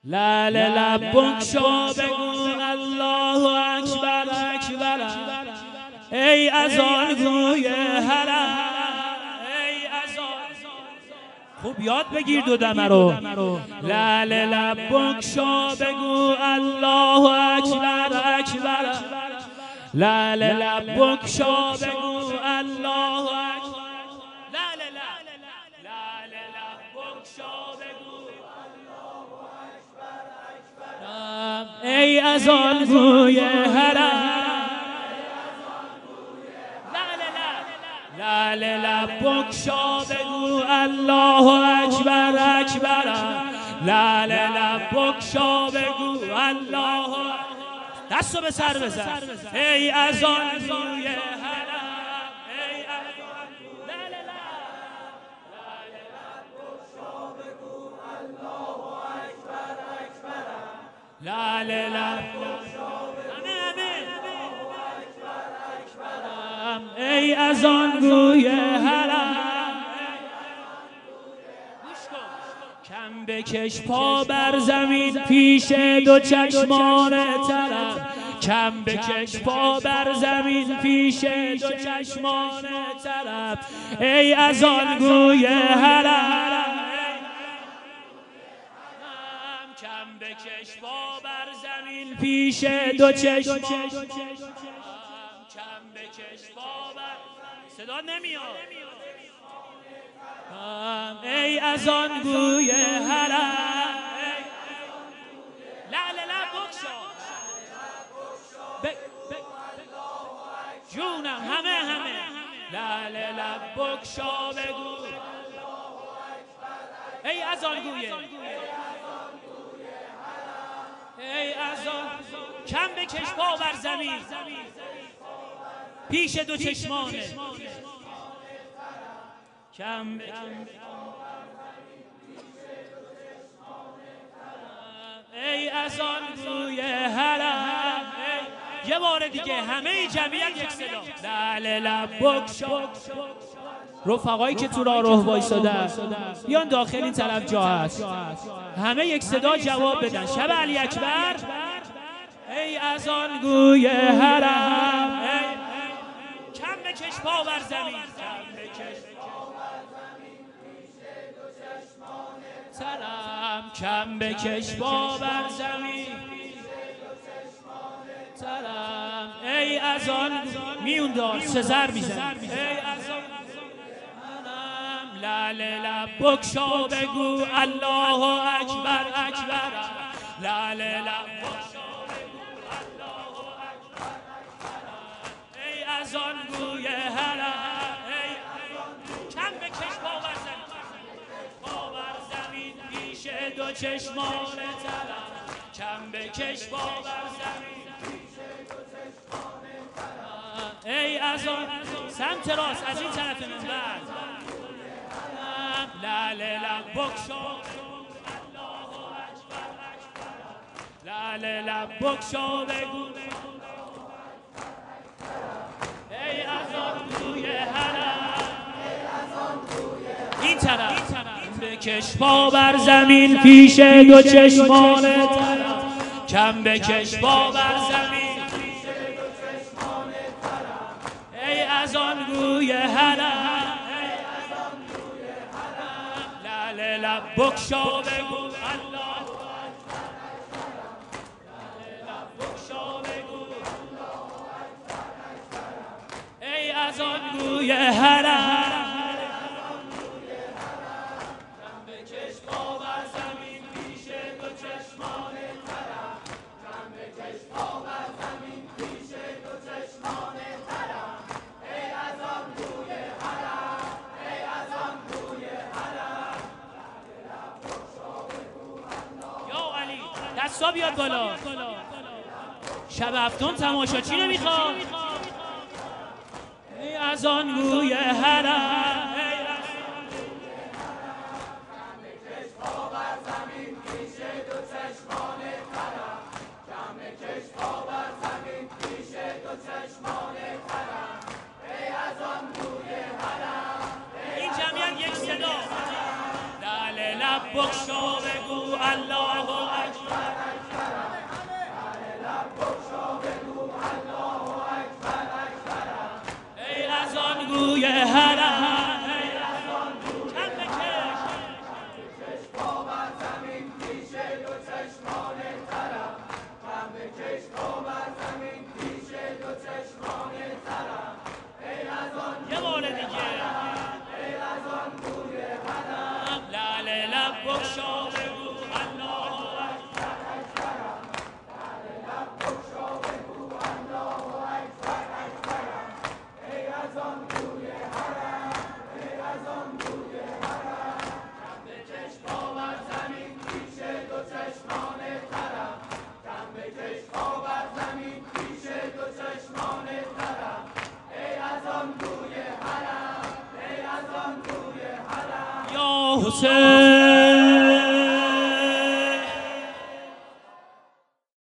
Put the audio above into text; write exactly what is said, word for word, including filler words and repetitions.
لال لب بگشا بگو الله اکبر اکبر، ای از آن گوی حرم، ای از آن. خوب یاد بگیر دو دمه رو. لال لب بگشا بگو الله اکبر اکبر، لال لب بگشا بگو الله اکبر، لال لب لال لب بگشا بگو ای از آن گوی حرم، لال لب بگشا بگو الله اکبر اکبر، لال لب بگشا بگو الله. دستو به سر بزن. ای از آن گوی حرم، ای از آن گوی لال لب بگشا بگو الله اکبر اکبر، لال لب بگشا ای از آن گوی حرم. کم بکش پا بر زمین پیش دو چشمان طرف، کم بکش پا بر زمین پیش دو چشمان طرف، ای از آن گوی حرم. کم بکش پا بر زمین پیش دو چشمان، کم بکش پا بر صدا نمیاد، ای از آن گوی حرم. لال لب بگشا جونم همه همه، لال لب بگشا بگو ای از آن گوی، ای از آن. کم بکش پا بر زمین پیش دو چشمانه، کم ای از آن گوی حرم. یه بار دیگه همه جمعیت یک صدا. لال لب بگشا. رفقایی که تو راه راه وایسادن بیان داخل، این طرف جا هست، همه یک صدا جواب بدن. شب علی اکبر. ای از آن گوی حرم، کم بکش پا بر زمین، کم بکش ترم، کم بکش پا بر زمین ترم، ای از آن میون دار سزر میزن، ای از آن لال لب بگشا بگو الله اکبر اکبر، لال لب بگشا بگو الله اکبر اکبر، ای از آن گوی حرم، ای کم بکش پا بر زمین، پا بر زمین پیش دو چشمان طرف، کم بکش پا بر زمین پیش دو چشمان طرف، ای از آن سمت راست از این طرف منبر، لال لب بگشا الله اکبر اکبر، لال لب بگشا بگو ای از آن گوی حرم، این طرف بکش پا بر زمین پیش دو چشمان طرف، کم بکش پا بر زمین پیش دو چشمان طرف، ای از آن گوی حرم، لال لب بگشا بگو الله اکبر، لال لب بگشا بگو ای از آن گوی حرم، کم بکش پا بر زمین پیش دو چشمان طرف، کم بکش پا بر زمین پیش دو چشمان طرف، ای از آن گوی حرم، ای از آن گوی حرم، یا علی دستا بیاد بالا. شب هفتم تماشاچی نمیخواد، ای از آن گوی حرم، ای از آن گوی حرم، کم بکش پا بر زمین پیش دو چشمان طرف، کم بکش پا بر زمین پیش دو چشمان طرف، ای از آن گوی حرم، این جمعیت یک صدا. لال لب بگشا بگو الله اکبر. حسین